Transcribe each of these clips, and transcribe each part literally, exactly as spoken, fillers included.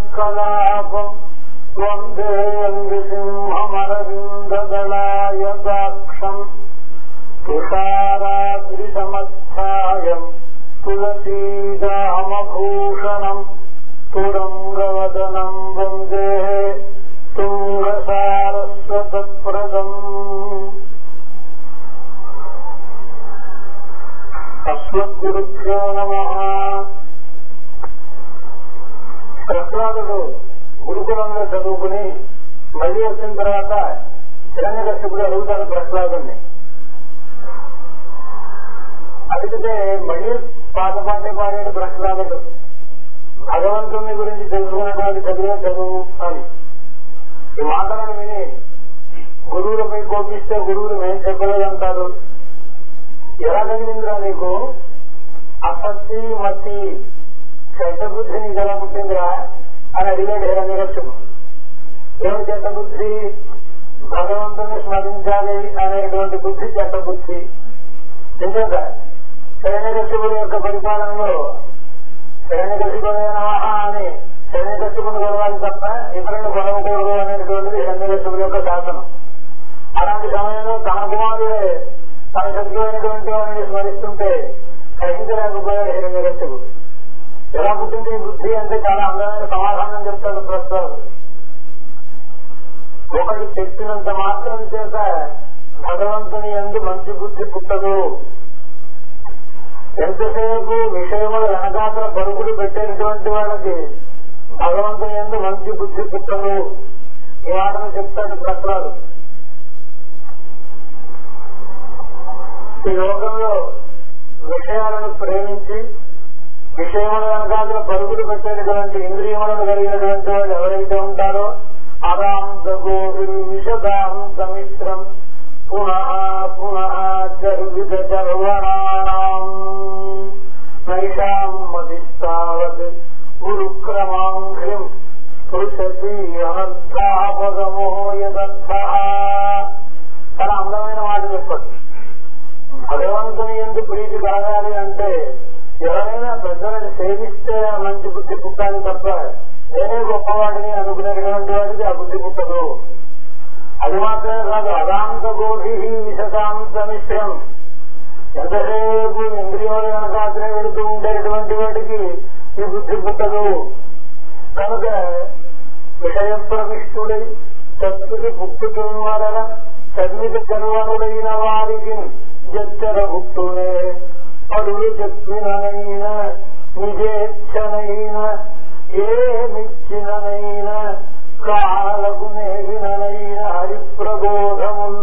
కలాపం వందే నృసింహమరవిందదళాయతాక్షం తుషారాద్రిసమస్థాయం తులసీదామభూషణం తురంగవదనం వందే తుంగసారస్వతప్రదం. అస్మద్గురుభ్యో నమః. ప్రహ్లాదుడు గురుకులంలో చదువుకుని మళ్ళీ వచ్చిన తర్వాత హిరణ్యకశిపుడు అడుగుతాడు ప్రహ్లాదుని. అడిగితే మళ్ళీ పాట పాటే పాడాడు ప్రహ్లాదుడు. భగవంతుని గురించి తెలుసుకున్నటువంటి చదివే చదువు అని. ఈ మాటలను విని గురువులపై కోపిస్తే గురువులు మేం చెప్పలేదంటారు. ఎలా కలిగిందిరా నీకు? అసత్తి మతి చెడ్డ బుద్ధి నీకు ఎలా పుట్టిందిరా అని అడిగాడు హిరణ్యకశిపుడు. ఏమి చెడ్డ బుద్ధి? భగవంతుని స్మరించాలి అనేటువంటి బుద్ధి చెడ్డ బుద్ధి. ఎందుక హిరణ్యకశిపుడి యొక్క పరిపాలనలో హిరణ్యకశిపుడే నమః అని హిరణ్యకశిపుని గొడవాలి తప్ప ఇతరులను గొడవకూడదు అనేటువంటిది హిరణ్యకశిపుడి యొక్క శాసనం. అలాంటి సమయంలో తన కుమారుడే తన శత్రువైనటువంటి వారిని స్మరిస్తుంటే సహించలేకపోయాడు హిరణ్యకశిపుడు. ఎలా పుట్టింది ఈ బుద్ధి అంటే చాలా అందమైన సమాధానం చెప్తాడు ప్రస్తుతం. ఒకటి చెప్పినంత మాత్రం చేత భగవంతుని యందు మంచి బుద్ధి పుట్టదు. ఎంతసేపు విషయముల వెనకాతల పరుగులు పెట్టేటువంటి వాళ్ళకి భగవంతుని యందు మంచి బుద్ధి పుట్టదు. ఈ మాటను చెప్తాడు ప్రహ్లాదు. ఈ లోకంలో విషయాలను ప్రేమించి విషయముల వెనకాతల పరుగులు పెట్టేటటువంటి ఇంద్రియములను కలిగినటువంటి వాళ్ళు ఎవరైతే ఉంటారో అరాంత గోహిల్ విషదాంతమిశ్రం పునః పునః చర్విద చర్వణానాం నైషాం మదిస్తావత్ గురుక్రమాంఘ్రిం స్పృశతి అనర్థాపగమో యదర్థః. చాలా అందమైన మాట చెప్పాడు. భగవంతుని యందు ప్రీతి కలగాలి అంటే ఎవరైనా పెద్దలను సేవిస్తే మంచి బుద్ధి పుట్టాలి తప్ప నేనే గొప్పవాడిని అనుకునేటువంటి వాడికి ఆ బుద్ధి పుట్టదు. అది మాత్రమే కాదు, అదాంత గోధి విశదాంత మిశ్రం. ఎంతసేపు ఇంద్రియాల వెనకాతనే వెళుతూ ఉండేటువంటి వాడికి ఈ బుద్ధి పుట్టదు. కనుక విషయ ప్రవిష్టుడై చతుకి పుట్టుతున్నర చర్మిత చర్వనుడైన వారికి జచ్చర పుట్టునే అడుగు చెప్పిననైనా నిజేచ్ఛనైనా ఏమిచ్చిననైనా కాలకు నేగిననైనా హరిప్రబోధముల్.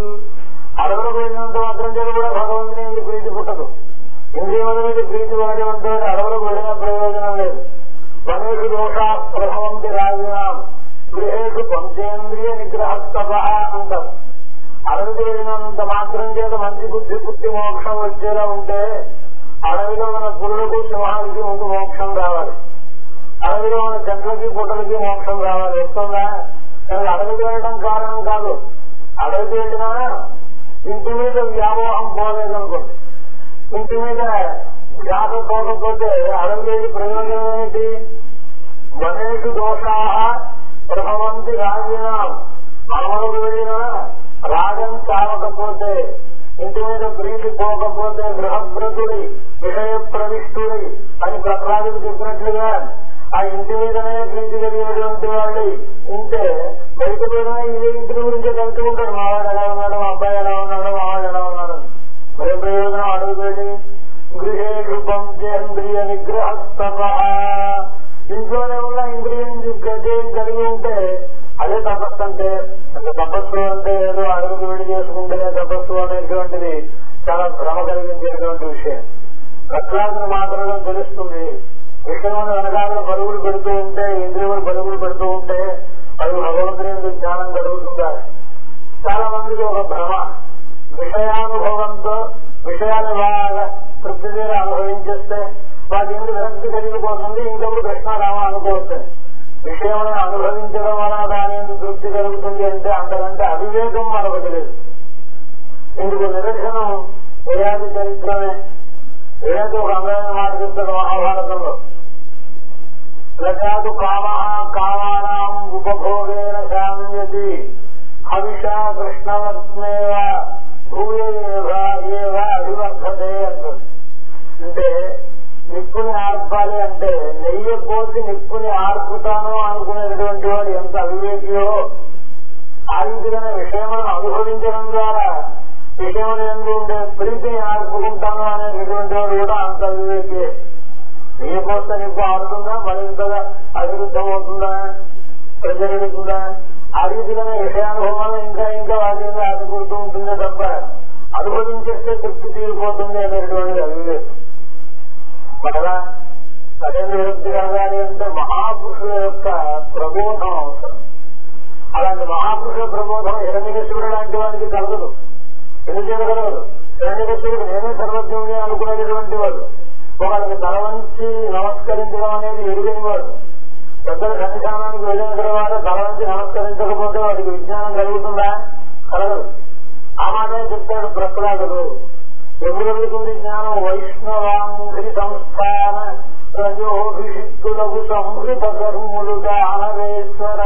అడవులు పోయినంత మాత్రం చేత కూడా భగవంతుని మీద ప్రీతి పుట్టదు. ఇంద్రియముల మీద ప్రీతి పడేటువంటి అడవులకు వెళ్ళిన ప్రయోజనం లేదు. వనేషు దోషా ప్రభవంతి రాజనాం గృహేషు పంచేంద్రియ నిగ్రహస్తప అంటారు. అడవికి వెళ్ళినంత మాత్రం చేత మంచి బుద్ధి పుట్టి మోక్షం వచ్చేలా ఉంటే అడవిలో ఉన్న పురులకు సింహానికి ముందు మోక్షం రావాలి. అడవిలో ఉన్న చెట్లకి పుట్టలకి మోక్షం రావాలి. వస్తుందా? కానీ అడవికి వెళ్ళడం కారణం కాదు. అడవికి వెళ్ళినా ఇంటి మీద వ్యామోహం పోలేదనుకోండి, ఇంటి మీద ధ్యాస పోకపోతే అడవికి వెళ్ళి ప్రయోజనం ఏమిటి? వనేషు దోషా ప్రభవంతి రాజీనాం. అడవులకు వెళ్ళినా రాగం చావకపోతే, ఇంటి మీద ప్రీతి పోకపోతే గృహభ్రతుడి విషయ ప్రవిష్టుడి అని ప్రహ్లాదుడు చెప్పినట్లుగా ఆ ఇంటి మీదనే ప్రీతి కలిగినటువంటి వాళ్ళు ఉంటే బయట పోయినా ఇదే ఇంటి గురించి కలుతూ ఉంటాడు. మావాడు ఎలా ఉన్నాడు, మా అబ్బాయి ఎలా ఉన్నాడు, మావాడు ఎలా ఉన్నాడు. మరే ప్రయోజనం అడుగు వెళ్ళి గృహేషు పంచేంద్రియ నిగ్రహస్తప. ఇంట్లోనే ఉన్న ఇంద్రియం గజేయం కలిగి ఉంటే అదే తపస్సు. అంటే తపస్సు అంటే ఏదో అడుగుకు వెళ్ళి చేసుకుంటేనే తపస్సు అనేటువంటిది చాలా భ్రమ కలిగించేటువంటి విషయం. ప్రహ్లాదుని మాత్రమే తెలుస్తుంది. విషయంలో వెనకాలను పరుగులు పెడుతూ ఉంటే, ఇంద్రియములు పరుగులు పెడుతూ ఉంటే అది భగవంతుని జ్ఞానం కలుగుతుందా? చాలా మందికి ఒక భ్రమ. విషయానుభవంతో విషయాన్ని బాగా తృప్తి తీర అనుభవించేస్తే వాటి ఎందుకు విరక్తి కలిగిపోతుంది. ఇంకప్పుడు కృష్ణారామ అనుకోవచ్చు. విషయములను అనుభవించడం వలన దాని ఎందుకు తృప్తి కలుగుతుంది అంటే అంతకంటే అవివేకం మరొకటి లేదు. ఇందుకు నిదర్శనం ఏయాది చరిత్రమే. ఏదో ఒక అందమైన మాట చెప్తాడు మహాభారతంలో. లజాదు కామ కామానాం ఉపభోగేన శామ్యతి హవిషా కృష్ణవత్మేవ భూయేవ అభివర్ధతే అంటుంది. అంటే నిప్పుని ఆర్పాలి అంటే నెయ్యి పోసి నిప్పుని ఆర్పుతాను అనుకునేటటువంటి వాడు ఎంత అవివేకియో, ఆ రీతిగానే విషయములను అనుభవించడం ద్వారా విషయములు ఎందు ఉండే ప్రీతిని ఆర్పుకుంటాను అనేటటువంటి వాడు కూడా అంత అవివేకి. నెయ్యి పోస్తే నిప్పు ఆడుతుందా, మరింతగా అభివృద్ధమవుతుందా, ప్రజలుతుందా? ఆ రీతిగానే విషయానుభవాలు ఇంకా ఇంకా వాటి మీద ఆశపడుతూ ఉంటుందే తప్ప అనుభవించేస్తే తృప్తి తీరిపోతుంది అనేటువంటిది అవివేకం. మరలా సరైన విరక్తి కలగాలి అంటే మహాపురుషుల యొక్క ప్రబోధం అవసరం. అలాంటి మహాపురుషుల ప్రబోధం హిరణ్యకశిపుడు లాంటి వాడికి కలగదు. ఎందుకు చేయగలగదు? హిరణ్యకశిపుడు నేనే సర్వజ్ఞుని అనుకునేటటువంటి వాడు, వాళ్ళకి తల వంచి నమస్కరించడం అనేది ఎరుగని వాడు. పెద్దల సన్నిధానానికి వెళ్ళిన తర్వాత తల వంచి నమస్కరించకపోతే వాడికి విజ్ఞానం కలుగుతుందా? కలగదు. ఆ మాట చెప్తాడు ప్రహ్లాదుడు. ఎప్పుడు కలుగుతుంది జ్ఞానం? వైష్ణవాంఘ్రి సంస్థాన రజోభిషిక్తులకు సంహృత కర్ములు దానవేశ్వర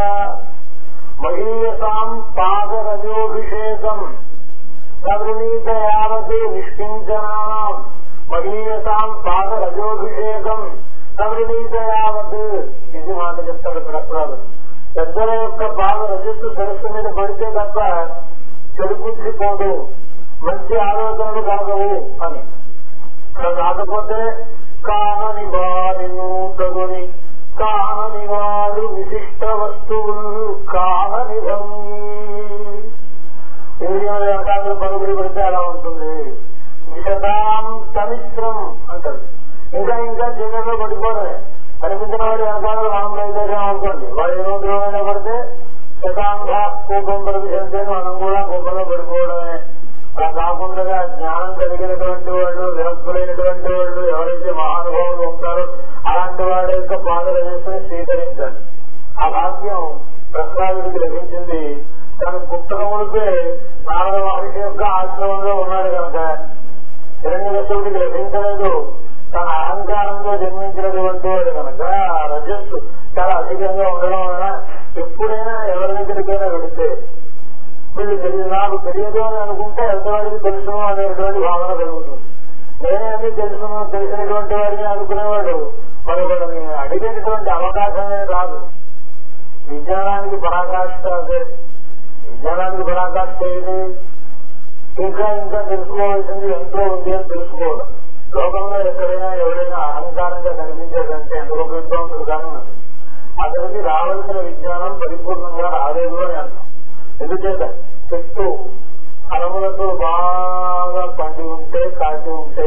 మహీయసాం పాదరజోభిషేకం సవృణీత యావత్ నిష్కించనానాం మహీయసాం పాదరజోభిషేకం సవృణీత యావత్. ఇది మాట చెప్తాడు ప్రహ్లాదుడు. పెద్దల యొక్క పాద రజస్సు సరస్సు మీద పడితే తప్ప చెడు బుద్ధి పోదు, మంచి ఆలోచనలు కలగవు అని. అలా కాకపోతే కానని వారి నూతగుని కానని వాడు విశిష్ట వస్తువులు కానని భంగి. ఇంద్రియాల వ్యవసాయంలో పరుగులు పెడితే అలా ఉంటుంది. విషదాం తమిశ్రం అంటారు. ఇంకా ఇంకా చీకట్లో పడిపోవడమే. కనిపించిన వాడి వ్యవసాయాలు మనం అయితే అనుకోండి, వాడు ఏమో ద్రోహంగా పడితే శతాంగా కోపం పరిమిషంతే మనం కూడా కోపంలో పడిపోవడమే. అలా కాకుండా జ్ఞానం కలిగినటువంటి వాళ్ళు, విరక్తులైనటువంటి వాళ్ళు, ఎవరైతే మహానుభావులు ఉంటారో అలాంటి వాడి యొక్క పాదరజస్సుని స్వీకరించండి. ఆ భాగ్యం ప్రహ్లాదుడికి లభించింది. తన పుస్తకములకే నారద మహర్షి యొక్క ఆశ్రమంలో ఉన్నాడు కనుక హిరణ్యకశిపుడికి లభించలేదు. తన అహంకారంతో జన్మించినటువంటి వాడు కనుక రజస్సు చాలా అధికంగా ఉండడం వలన ఎప్పుడైనా ఎవరి దగ్గరికైనా వెళితే వీళ్ళు తెలియదు, నాకు తెలియదు అని అనుకుంటే ఎంతవాడికి తెలుసును అనేటువంటి భావన కలుగుతుంది. నేనే అన్ని తెలుసును తెలిసినటువంటి వాడిని అనుకునేవాడు మరొకరిని అడిగేటటువంటి అవకాశమే రాదు. విజ్ఞానానికి పరాకాష్ఠ అదే. విజ్ఞానానికి పరాకాష్ఠ ఏది? ఇంకా ఇంకా తెలుసుకోవాల్సింది ఎంతో ఉంది అని తెలుసుకోవడం. లోకంలో ఎక్కడైనా ఎవరైనా అహంకారంగా కనిపించేదంటే ఎంత గొప్ప విద్వాంసుడు కానీ అతనికి రావాల్సిన విజ్ఞానం పరిపూర్ణంగా రాలేదు అని అర్థం. ఎందుచేత చెట్టు ఫలములతో బాగా పండి ఉంటే, కాచి ఉంటే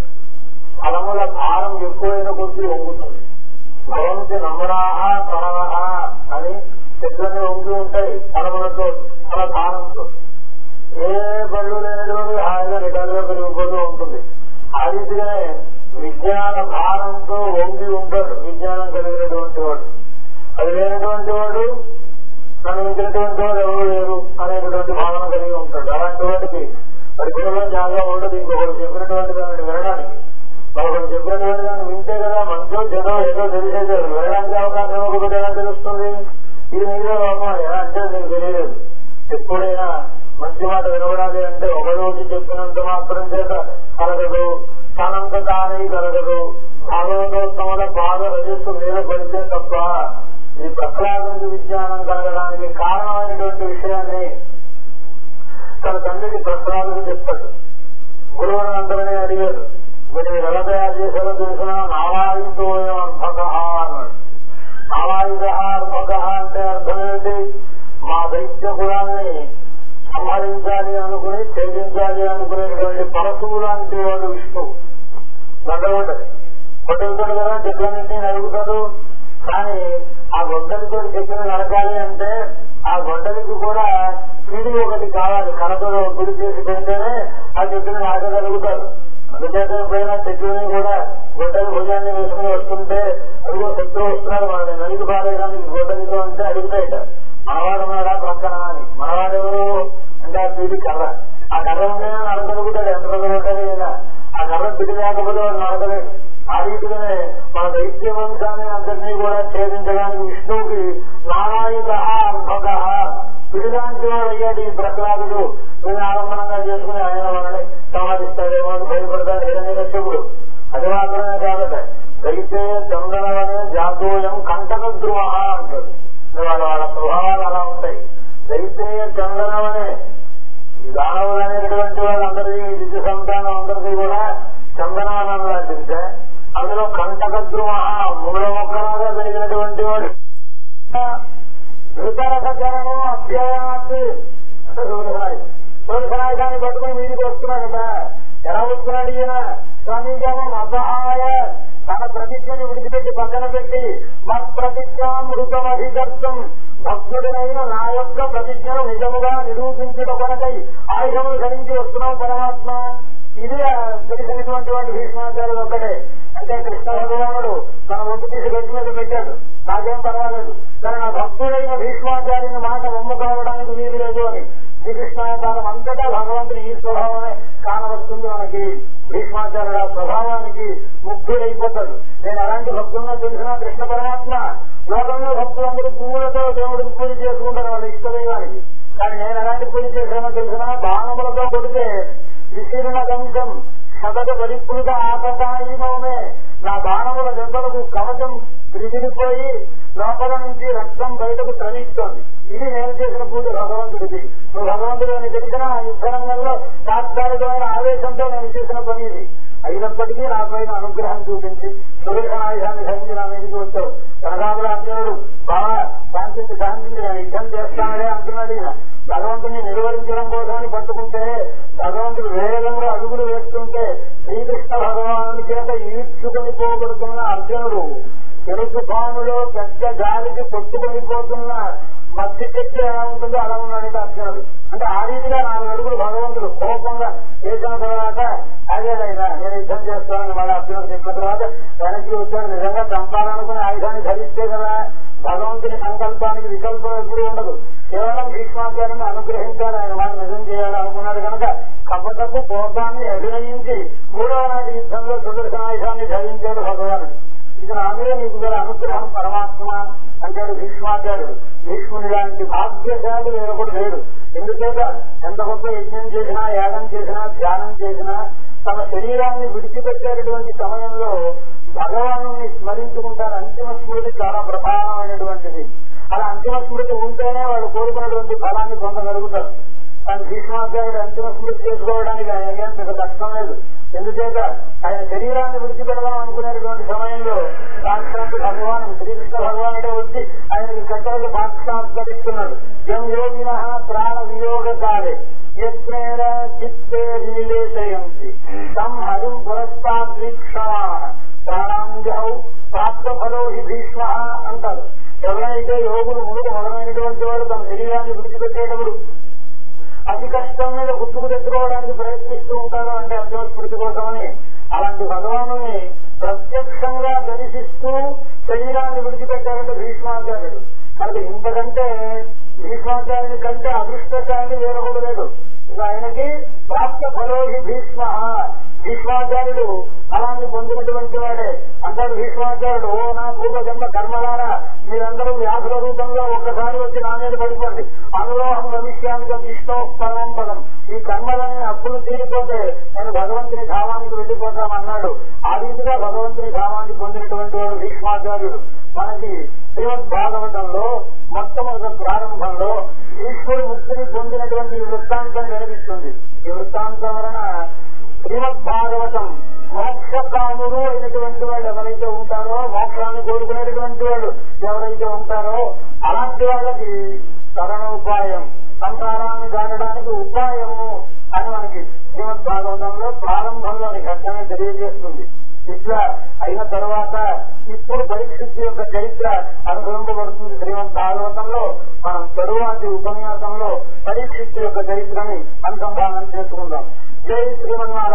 ఫలముల భారం ఎక్కువైన కొద్దీ వంగుతుంది. భవంతి నమ్మరాహ తనవహ అని చెట్లన్నీ వంగి ఉంటాయి ఫలములతో, ఫల భారంతో. ఏ పళ్ళు లేనటువంటి హాయిగా నిటాలుగా పెరిగిపోతూ ఉంటుంది. ఆ రీతిగానే విజ్ఞాన భారంతో వంగి ఉంటాడు విజ్ఞానం కలిగినటువంటి వాడు. అది లేనటువంటి వాడు నన్ను మించినటువంటి వాడు ఎవరు లేరు అనేటటువంటి భావన కలిగి ఉంటాడు. అలాంటి వాటికి మరి పిల్లలు జాగా ఉండదు. ఇంకొకరు చెప్పినటువంటి దాన్ని వినడానికి, మరొకరు చెప్పినటువంటి దాన్ని వింటే కదా మంచో చెదో ఏదో తెలిసేది. వినడానికి అవకాశం ఒకటి ఎలా తెలుస్తుంది? ఇది మీరే లోపం ఎలా అంటే నీకు తెలియలేదు. ఎప్పుడైనా మంచి మాట వినబడాలి అంటే ఒక రోజు చెప్పినంత మాత్రం చేత కలగదు, తనంత తానే కలగదు. భాగవతోత్తముల పాద రజస్సు మీద పడితే తప్ప ఈ ప్రహ్లాదునికి విజ్ఞానం కలగడానికి కారణమైనటువంటి విషయాన్ని తన తండ్రికి ప్రహ్లాదుడు చెప్పాడు. గురువుని అందరినీ అడిగాడు, మీరు ఎలా తయారు చేశారో తెలిసిన నావాయుతో అర్భక అన్నాడు. నావాయుధ అర్భక అంటే అర్థం ఏంటి? మా దైత్య కులాన్ని సంహరించాలి అనుకుని ఛేదించాలి అనుకునేటువంటి పరశువు లాంటి వాడు విష్ణువు. దండగొండది కొట్టుతాడు కదా, చెట్లన్నింటినీ నడుగుతాడు. కానీ ఆ గొడ్డలితో చెట్టును నడకాలి అంటే ఆ గొడ్డలికి కూడా పిడి ఒకటి కావాలి. కనతో పిడి చేసి పెడితేనే ఆ చెట్టును నడకగలుగుతారు. అందుచేత ఎప్పుడైనా చెట్టుని కూడా గొడ్డలి భుజాన్ని వేసుకుని వస్తుంటే అదిగో శత్రువు వస్తున్నాడు వాళ్ళని నలిగి పారేయడానికి గొడ్డలితో అంటే అడుగుతాయిట. మనవాడు ఉన్నాడా ప్రక్కన అని. మనవాడెవరు అంటే ఆ పీడి కర్ర. ఆ కర్ర ఉంటేనే నడకలుగుతాడు. ఎంత రోజులు ఉంటుంది కదా. ఆ కర్ర పిడి లేకపోతే వాడు నడకలేడు. ఆ రీతిగానే మన దైత్య వంశాన్ని అంతటినీ ఛేదించడానికి విష్ణువుకి నారాయణ భగ పిడిలాంటి వాడు అయ్యాడు ఈ ప్రహ్లాదుడు. దీన్ని ఆలంబనంగా చేసుకుని ఆయన మనని సమాధిస్తాడేమో అని భయపడతాడు హిరణ్యకశ్యపుడు. అది మాత్రమే కాదట, అయితే చందనవనే జాతోయం కంటక ధ్రువ అంటాడు. వాళ్ళ వాళ్ళ స్వభావాలు అలా ఉంటాయి. అయితే చందనవనే ఈ దానవులు అనేటటువంటి వాళ్ళందరికీ దివ్య సంతానం అందరికీ కూడా చందనవనం లాంటిదే. అందులో కంటక ధ్రువ మూల మొక్కలాగా పెరిగినటువంటి వాడు. ధృతరథకరణం అధ్యాయాన్ని అంటే సూర్యనాయ్ సూర్యనాయకాన్ని పట్టుకుని వీడికి వస్తున్నాడట. ఎలా వస్తున్నాడు ఈయన? స్వామీజామం అసహాయ తన ప్రతిజ్ఞని విడిచిపెట్టి పక్కన పెట్టి మత్ప్రతిజ్ఞామృతమధికర్తం భక్తుడినైన నా యొక్క ప్రతిజ్ఞను నిజముగా నిరూపించుట కొనకై ఆయుధములు ధరించి వస్తున్నావు పరమాత్మ. ఇది తెలిసినటువంటి వాటి భీష్మాచార్యుడు ఒక్కటే. అంటే కృష్ణ భగవానుడు తన ఒట్టు తీసి గట్టి మీద పెట్టాడు, నాకేం పర్వాలేదు, కానీ నా భక్తుడైన భీష్మాచార్యుని మాట ఒమ్ము కావడానికి వీలు లేదు అని. శ్రీకృష్ణావతారం అంతటా భగవంతుని ఈ స్వభావమే కానవస్తుంది మనకి. భీష్మాచార్యుడు ఆ స్వభావానికి ముగ్ధుడైపోతాడు. నేను అలాంటి భక్తులను తెలిసిన కృష్ణ పరమాత్మ. లోకంలో భక్తులందరూ పువ్వులతో దేవుడికి పూజ చేసుకుంటారు వాళ్ళ ఇష్టదైవానికి. కానీ నేను ఎలాంటి పూజ చేశానో తెలిసిన బాణములతో కొడితే విశీర్ణ కంశం సతత పరిపృత ఆపసాయిమే నా బాణముల దెబ్బలకు కవచం విరిగిపోయి లోపల నుంచి రక్తం బయటకు ప్రవహిస్తోంది. ఇది నేను చేసిన పూజ భగవంతుడికి. నువ్వు భగవంతుడు అని తెలిసిన యుద్ధరంగంలో తాత్కాలికమైన ఆవేశంతో నేను చేసిన పని ఇది. అయినప్పటికీ నా పైన అనుగ్రహం చూపించి సురేషనాయుధాన్ని ధరించి నా మీదకి వచ్చావు. ప్రధానుడు అర్జునుడు బాగా శాంతించి శాంతించి నేను యుద్ధం చేస్తానడే అంటున్నాడు. ఈయన భగవంతుని నిర్వహించడం కోసమని పట్టుకుంటే భగవంతుడు వేగంలో అడుగులు వేస్తుంటే శ్రీకృష్ణ భగవాను చేత ఈడ్చుకొని పోబడుతున్న అర్జునుడు చెరుకు పాములో పెద్ద గాలికి కొట్టుకొని పోతున్న మత్స్య చెట్టు ఎలా ఉంటుందో అలా ఉన్నాడు అర్జునుడు. అంటే ఆ రీతిగా నాలుగు అడుగులు భగవంతుడు కోపంగా చేసిన తర్వాత అదేదైనా నేను యుద్ధం చేస్తానని మళ్ళీ అర్జునుడు చెప్పిన తర్వాత వెనక్కి వచ్చాడు. నిజంగా చంపాలనుకుని ఆయుధాన్ని ధరిస్తే కదా భగవంతుని సంకల్పానికి వికల్పం ఎప్పుడు ఉండదు. కేవలం భీష్మాచార్యుని అనుగ్రహించాలి, ఆయన మాట నిజం చేయాలి అనుకున్నాడు కనుక కపటపు కోపాన్ని అభినయించి మూడవ నాటి యుద్ధంలో సుదర్శనాయుధాన్ని ధరించాడు భగవానుడు. ఇది నా మీద నీకు గల అనుగ్రహం పరమాత్మ అంటాడు భీష్మాచార్యుడు. భీష్ముని లాంటి భాగ్యశాలి వేరొకడు లేడు. ఎందుచేత ఎంత గొప్ప యజ్ఞం చేసినా, యాగం చేసినా, ధ్యానం చేసినా తమ శరీరాన్ని విడిచిపెట్టేటటువంటి సమయంలో భగవాను స్మరించుకుంటారు. అంతిమ స్మృతి చాలా ప్రధానమైనటువంటిది. అలా అంతిమ స్మృతి ఉంటేనే వాళ్ళు కోరుకున్నటువంటి ఫలాన్ని పొందగలుగుతారు. కానీ భీష్మాచార్యుడు అంతిమ స్మృతి చేసుకోవడానికి ఆయన పెద్ద కష్టం లేదు. ఎందుచేత ఆయన శరీరాన్ని విడిచిపెడదాం అనుకునేటువంటి సమయంలో సాక్షాత్ భగవాను శ్రీకృష్ణ భగవానుడే వచ్చి ఆయనకి కట్టలకు సాక్షాత్కరిస్తున్నాడు. ఎం యోగిన ప్రాణ వియోగకాలే యత్నేన చిత్తే రీలేశయంతి తం హరిం పురస్తాద్వీక్షమా ప్రాణాంజౌ ప్రాప్త ఫలో హి భీష్మ అంటారు. ఎవరైతే యోగులు ముందు మొదలైనటువంటి వాడు తమ శరీరాన్ని విడిచిపెట్టేటప్పుడు అతి కష్టం మీద గుర్తుకు తెచ్చుకోవడానికి ప్రయత్నిస్తూ ఉంటారు. అంటే అర్జున స్మృతి కోసమని అలాంటి భగవానుని ప్రత్యక్షంగా దర్శిస్తూ శరీరాన్ని విడిచిపెట్టారంటే భీష్మాచార్యుడు. అది ఇంతకంటే భీష్మాచార్యుని కంటే అదృష్టశాలి వేరొకడు లేదు. ఇక ఆయనకి ప్రాప్త ఫలోహి భీష్మ. భీష్మాచార్యుడు ఫలాన్ని పొందినటువంటి వాడే. అంటాడు భీష్మాచార్యుడు, ఓ నా పూర్వ జన్మ కర్మలారా మీరందరూ వ్యాధుల రూపంలో ఒక్కసారి వచ్చి నా మీద పడిపోండి. అనులోహం భవిష్యానికి విష్ణు పరమం పదం. ఈ కర్మలని అప్పులు తీరిపోతే నేను భగవంతుని ధామానికి వెళ్ళిపోతామన్నాడు. ఆ రీతిగా భగవంతుని ధామానికి పొందినటువంటి వాడు భీష్మాచార్యుడు. మనకి శ్రీమద్ భాగవతంలో మొట్టమొదటి ప్రారంభంలో ఈశ్వరు ముక్తిని పొందినటువంటి వృత్తాంతం కనిపిస్తుంది. ఈ వృత్తాంతం వలన శ్రీమద్ భాగవతం మోక్షకాముడు అయినటువంటి వాడు ఎవరైతే ఉంటారో, మోక్షాన్ని కోరుకునేటటువంటి వాడు ఎవరైతే ఉంటారో అలాంటి వాళ్ళకి తరణోపాయం, సంసారాన్ని దాటడానికి ఉపాయము అని మనకి శ్రీమద్ భాగవతంలో ప్రారంభంలోని ఘట్టమే తెలియజేస్తుంది. ఇట్లా అయిన తర్వాత ఇప్పుడు పరీక్షిత్ యొక్క చరిత్ర అనుభవింపబడుతుంది శ్రీమద్ భాగవతంలో. మనం తరువాతి ఉపన్యాసంలో పరీక్షిత్ యొక్క చరిత్రని అనుసంధానం చేసుకుందాం. జై శ్రీమన్నారాయణ.